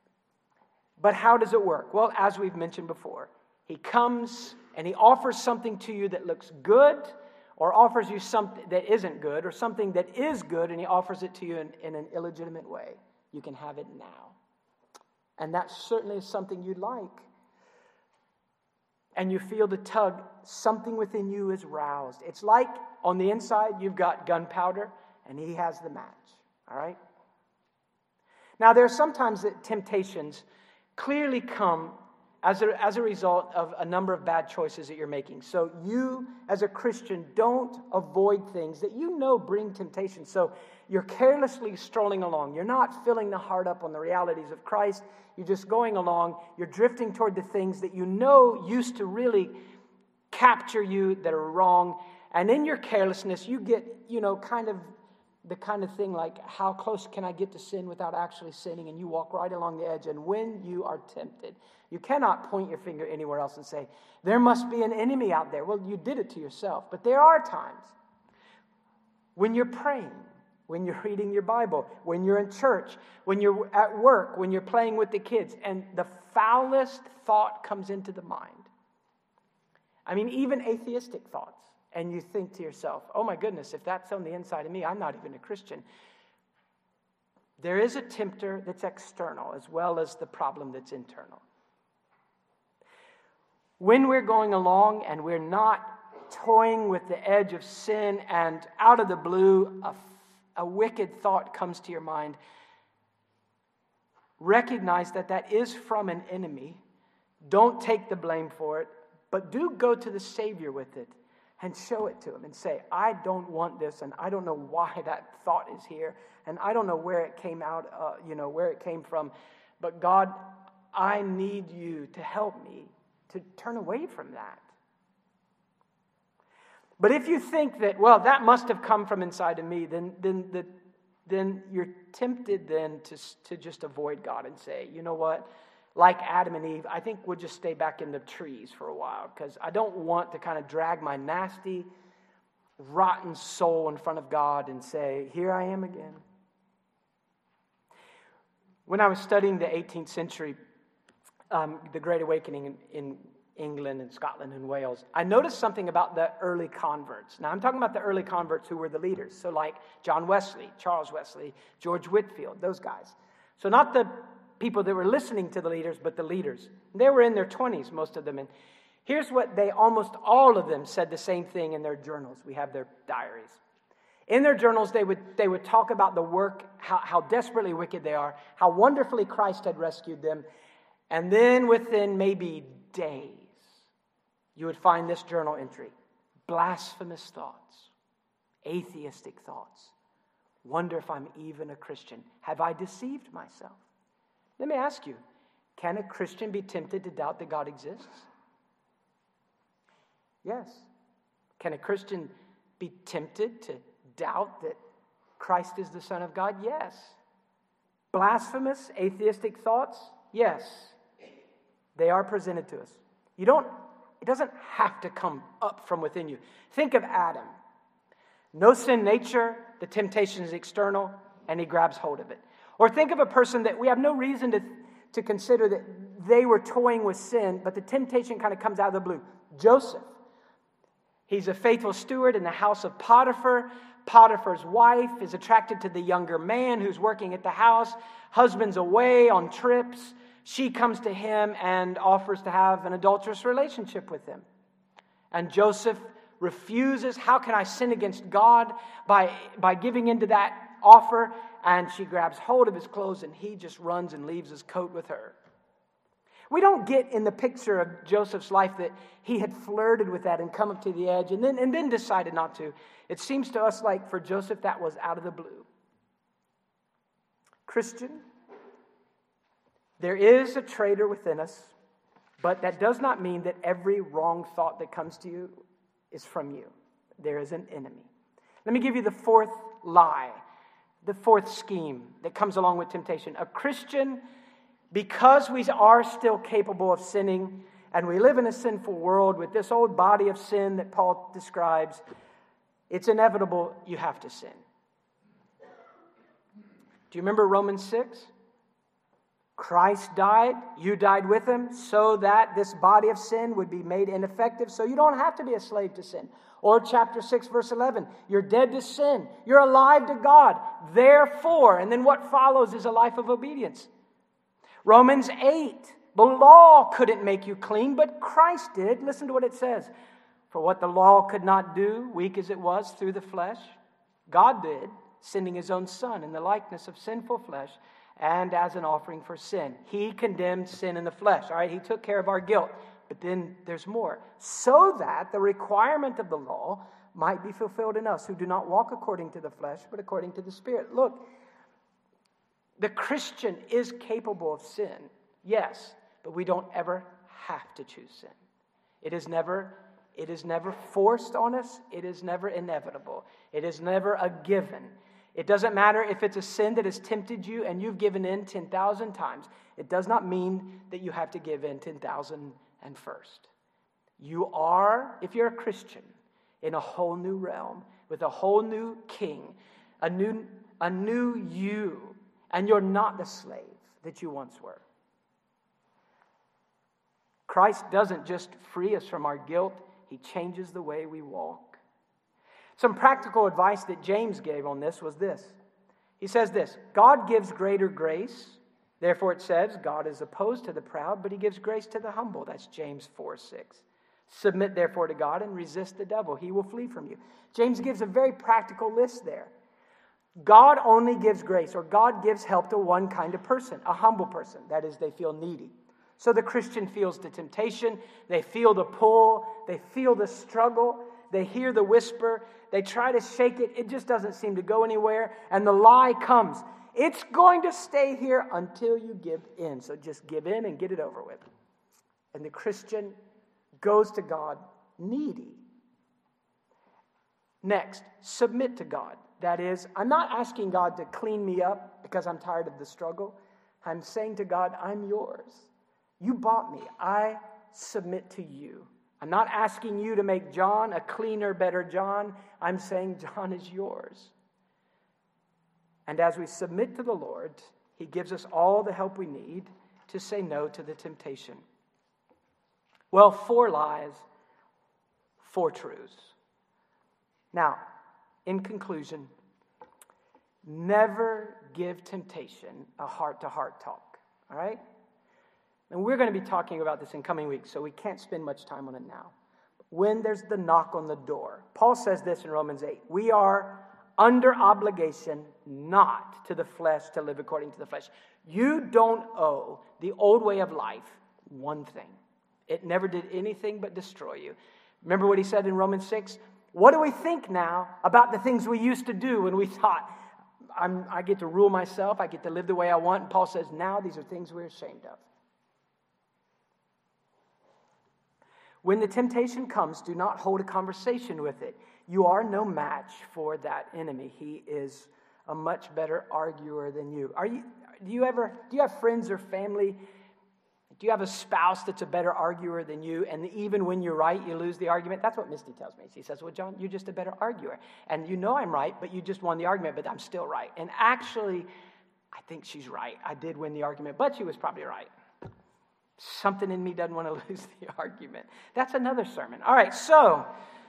But how does it work? Well, as we've mentioned before, he comes and he offers something to you that looks good, or offers you something that isn't good, or something that is good, and he offers it to you in an illegitimate way. You can have it now. And that certainly is something you'd like. And you feel the tug, something within you is roused. It's like on the inside you've got gunpowder and he has the match. All right? Now there are sometimes that temptations clearly come as a result of a number of bad choices that you're making. So you, as a Christian, don't avoid things that you know bring temptation. So you're carelessly strolling along. You're not filling the heart up on the realities of Christ. You're just going along. You're drifting toward the things that you know used to really capture you that are wrong. And in your carelessness, you get, kind of the kind of thing like, how close can I get to sin without actually sinning? And you walk right along the edge. And when you are tempted, you cannot point your finger anywhere else and say, there must be an enemy out there. Well, you did it to yourself. But there are times when you're praying, when you're reading your Bible, when you're in church, when you're at work, when you're playing with the kids, and the foulest thought comes into the mind. I mean, even atheistic thoughts. And you think to yourself, oh my goodness, if that's on the inside of me, I'm not even a Christian. There is a tempter that's external as well as the problem that's internal. When we're going along and we're not toying with the edge of sin, and out of the blue, a wicked thought comes to your mind, recognize that is from an enemy. Don't take the blame for it, but do go to the Savior with it. And show it to him and say, I don't want this, and I don't know why that thought is here, and I don't know where it came out, where it came from. But God, I need you to help me to turn away from that. But if you think that, well, that must have come from inside of me, then you're tempted then to just avoid God and say, you know what? Like Adam and Eve, I think we'll just stay back in the trees for a while because I don't want to kind of drag my nasty, rotten soul in front of God and say, here I am again. When I was studying the 18th century, the Great Awakening in England and Scotland and Wales, I noticed something about the early converts. Now, I'm talking about the early converts who were the leaders. So like John Wesley, Charles Wesley, George Whitefield, those guys. So not the people that were listening to the leaders, but the leaders. They were in their 20s, most of them. And here's what almost all of them said the same thing in their journals. We have their diaries. In their journals, they would talk about the work, how desperately wicked they are, how wonderfully Christ had rescued them. And then within maybe days, you would find this journal entry: blasphemous thoughts, atheistic thoughts. Wonder if I'm even a Christian. Have I deceived myself? Let me ask you, can a Christian be tempted to doubt that God exists? Yes. Can a Christian be tempted to doubt that Christ is the Son of God? Yes. Blasphemous, atheistic thoughts? Yes. They are presented to us. It doesn't have to come up from within you. Think of Adam. No sin nature, the temptation is external, and he grabs hold of it. Or think of a person that we have no reason to consider that they were toying with sin, but the temptation kind of comes out of the blue. Joseph. He's a faithful steward in the house of Potiphar. Potiphar's wife is attracted to the younger man who's working at the house. Husband's away on trips. She comes to him and offers to have an adulterous relationship with him. And Joseph refuses. How can I sin against God by giving into that offer? And she grabs hold of his clothes and he just runs and leaves his coat with her. We don't get in the picture of Joseph's life that he had flirted with that and come up to the edge and then decided not to. It seems to us like for Joseph that was out of the blue. Christian, there is a traitor within us, but that does not mean that every wrong thought that comes to you is from you. There is an enemy. Let me give you the fourth lie, the fourth scheme that comes along with temptation. A Christian, because we are still capable of sinning, and we live in a sinful world with this old body of sin that Paul describes, it's inevitable you have to sin. Do you remember Romans 6? Christ died, you died with him, so that this body of sin would be made ineffective, so you don't have to be a slave to sin. Or chapter 6, verse 11, you're dead to sin, you're alive to God, therefore, and then what follows is a life of obedience. Romans 8, the law couldn't make you clean, but Christ did. Listen to what it says. For what the law could not do, weak as it was through the flesh, God did, sending his own Son in the likeness of sinful flesh, and as an offering for sin. He condemned sin in the flesh. All right, he took care of our guilt. But then there's more. So that the requirement of the law might be fulfilled in us who do not walk according to the flesh, but according to the Spirit. Look, the Christian is capable of sin, yes, but we don't ever have to choose sin. It is never forced on us. It is never inevitable. It is never a given. It doesn't matter if it's a sin that has tempted you and you've given in 10,000 times. It does not mean that you have to give in 10,001st. You are, if you're a Christian, in a whole new realm with a whole new king, a new you, and you're not the slave that you once were. Christ doesn't just free us from our guilt, he changes the way we walk. Some practical advice that James gave on this was this. He says this: God gives greater grace. Therefore it says, God is opposed to the proud, but he gives grace to the humble. That's James 4:6. Submit therefore to God and resist the devil. He will flee from you. James gives a very practical list there. God only gives grace, or God gives help to one kind of person, a humble person. That is, they feel needy. So the Christian feels the temptation, they feel the pull, they feel the struggle, they hear the whisper, they try to shake it, it just doesn't seem to go anywhere, and the lie comes. It's going to stay here until you give in. So just give in and get it over with. And the Christian goes to God needy. Next, submit to God. That is, I'm not asking God to clean me up because I'm tired of the struggle. I'm saying to God, I'm yours. You bought me. I submit to you. I'm not asking you to make John a cleaner, better John. I'm saying John is yours. And as we submit to the Lord, He gives us all the help we need to say no to the temptation. Well, 4 lies, 4 truths. Now, in conclusion, never give temptation a heart-to-heart talk, all right? And we're going to be talking about this in coming weeks, so we can't spend much time on it now. When there's the knock on the door, Paul says this in Romans 8, we are under obligation not to the flesh to live according to the flesh. You don't owe the old way of life one thing. It never did anything but destroy you. Remember what he said in Romans 6? What do we think now about the things we used to do when we thought, I get to rule myself, I get to live the way I want? And Paul says, now these are things we're ashamed of. When the temptation comes, do not hold a conversation with it. You are no match for that enemy. He is a much better arguer than you. Do you have friends or family? Do you have a spouse that's a better arguer than you? And even when you're right, you lose the argument? That's what Misty tells me. She says, well, John, you're just a better arguer. And you know I'm right, but you just won the argument, but I'm still right. And actually, I think she's right. I did win the argument, but she was probably right. Something in me doesn't want to lose the argument. That's another sermon. All right, so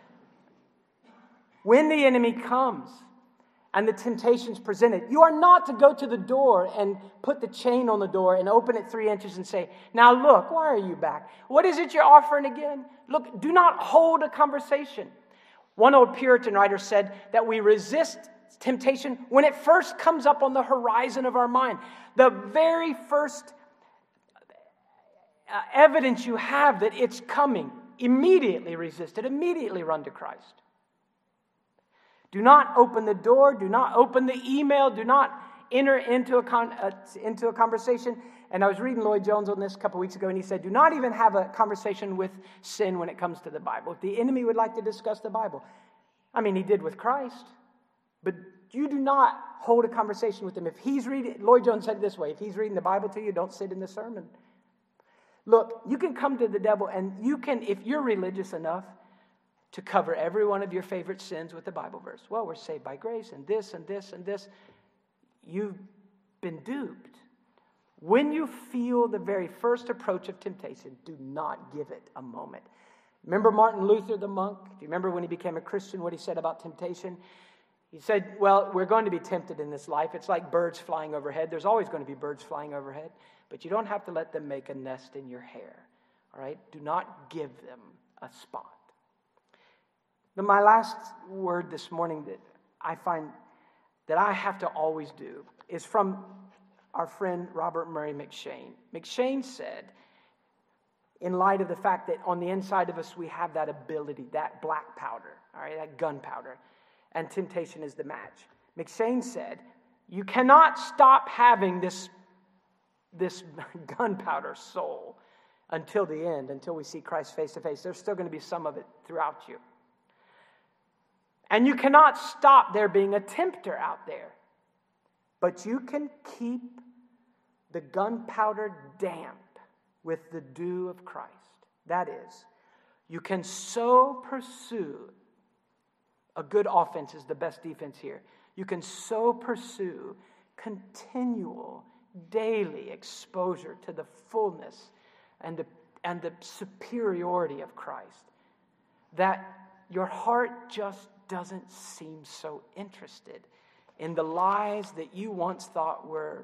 when the enemy comes and the temptation's presented, you are not to go to the door and put the chain on the door and open it 3 inches and say, now look, why are you back? What is it you're offering again? Look, do not hold a conversation. One old Puritan writer said that we resist temptation when it first comes up on the horizon of our mind. The very first evidence you have that it's coming, immediately resist it, immediately run to Christ. Do not open the door, do not open the email, do not enter into a conversation. And I was reading Lloyd Jones on this a couple weeks ago, and he said, do not even have a conversation with sin when it comes to the Bible. If the enemy would like to discuss the Bible, I mean, he did with Christ, but you do not hold a conversation with him. If he's reading, Lloyd Jones said it this way, if he's reading the Bible to you, don't sit in the sermon. Look, you can come to the devil, and you can, if you're religious enough, to cover every one of your favorite sins with the Bible verse. Well, we're saved by grace, and this, and this, and this. You've been duped. When you feel the very first approach of temptation, do not give it a moment. Remember Martin Luther, the monk? Do you remember when he became a Christian, what he said about temptation? He said, well, we're going to be tempted in this life. It's like birds flying overhead. There's always going to be birds flying overhead, but you don't have to let them make a nest in your hair. All right? Do not give them a spot. Now, my last word this morning that I find that I have to always do is from our friend Robert Murray M'Cheyne. M'Cheyne said, in light of the fact that on the inside of us we have that ability, that black powder, all right, that gunpowder, and temptation is the match. M'Cheyne said, you cannot stop having this gunpowder soul until the end, until we see Christ face to face. There's still going to be some of it throughout you. And you cannot stop there being a tempter out there. But you can keep the gunpowder damp with the dew of Christ. That is, you can so pursue, a good offense is the best defense here. You can so pursue continual, daily exposure to the fullness and the superiority of Christ that your heart just doesn't seem so interested in the lies that you once thought were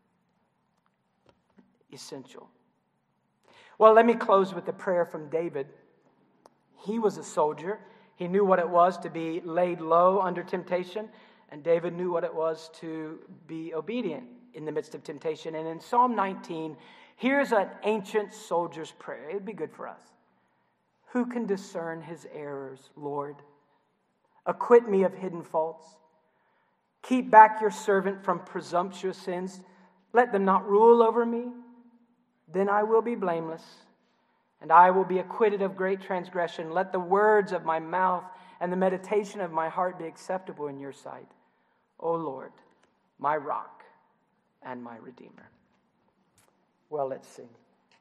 essential. Well, let me close with a prayer from David. He was a soldier. He knew what it was to be laid low under temptation, and David knew what it was to be obedient in the midst of temptation. And in Psalm 19, here's an ancient soldier's prayer. It'd be good for us. Who can discern his errors, Lord? Acquit me of hidden faults. Keep back your servant from presumptuous sins. Let them not rule over me. Then I will be blameless, and I will be acquitted of great transgression. Let the words of my mouth and the meditation of my heart be acceptable in your sight, O Lord, my rock and my redeemer. Well, let's sing.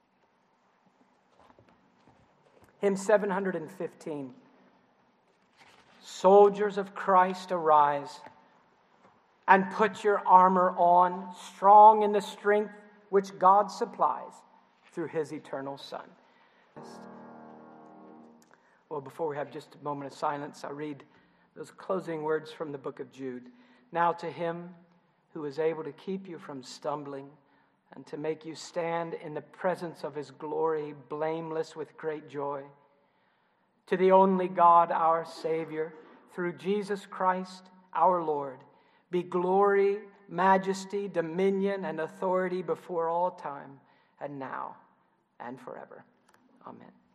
Hymn 715. Soldiers of Christ, arise and put your armor on, strong in the strength which God supplies through his eternal Son. Well, before we have just a moment of silence, I'll read those closing words from the book of Jude. Now to him who is able to keep you from stumbling and to make you stand in the presence of his glory, blameless with great joy. To the only God, our Savior, through Jesus Christ, our Lord, be glory, majesty, dominion, and authority before all time, and now, and forever. Amen.